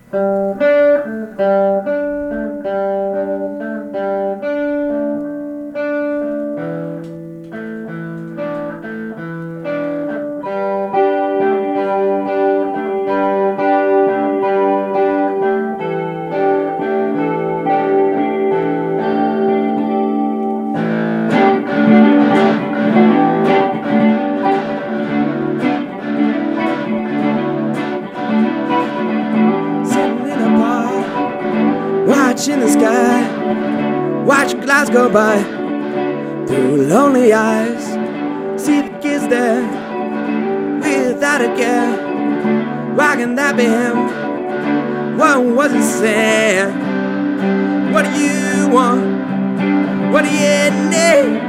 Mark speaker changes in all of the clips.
Speaker 1: In the sky, watch clouds go by through lonely eyes. See the kids there without a care. Why can that be him? What was he saying? What do you want? What do you need?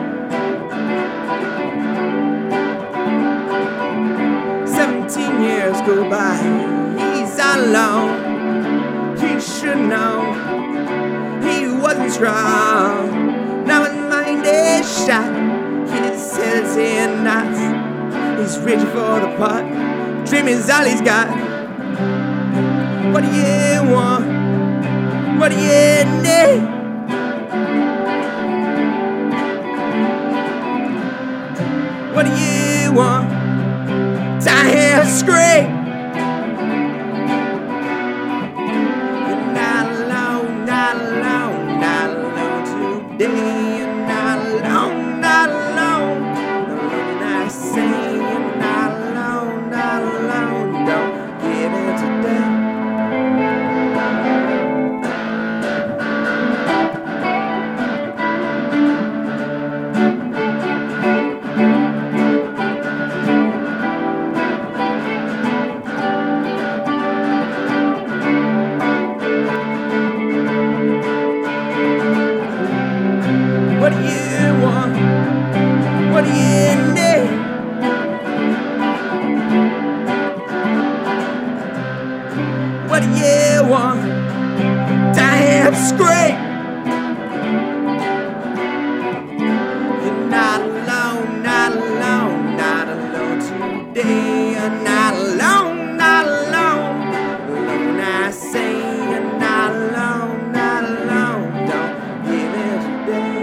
Speaker 1: 17 years go by, he's alone. He should know he wasn't strong. Now his mind is shot, his head's in knots. He's reaching for the pot, dreaming's all he's got. What do you want? What do you need? What do you want? To hear scream. What do you want? What do you need? What do you want? Damn scream! You're not alone, not alone, not alone today. You're not alone, not alone. Alone I say you're not alone, not alone. Don't give it today.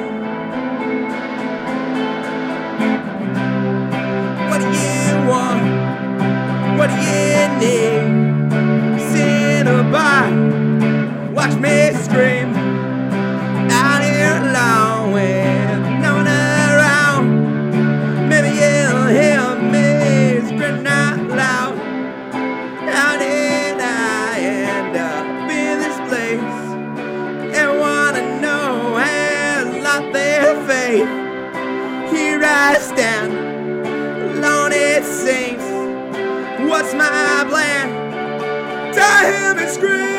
Speaker 1: What do you want? What do you need? Sit by, watch me scream. Out here alone with no one around. Maybe you'll hear me scream out loud. How did I end up in this place? Everyone I know has lost their faith. Here I stand, alone it seems. What's my plan? To hear me scream.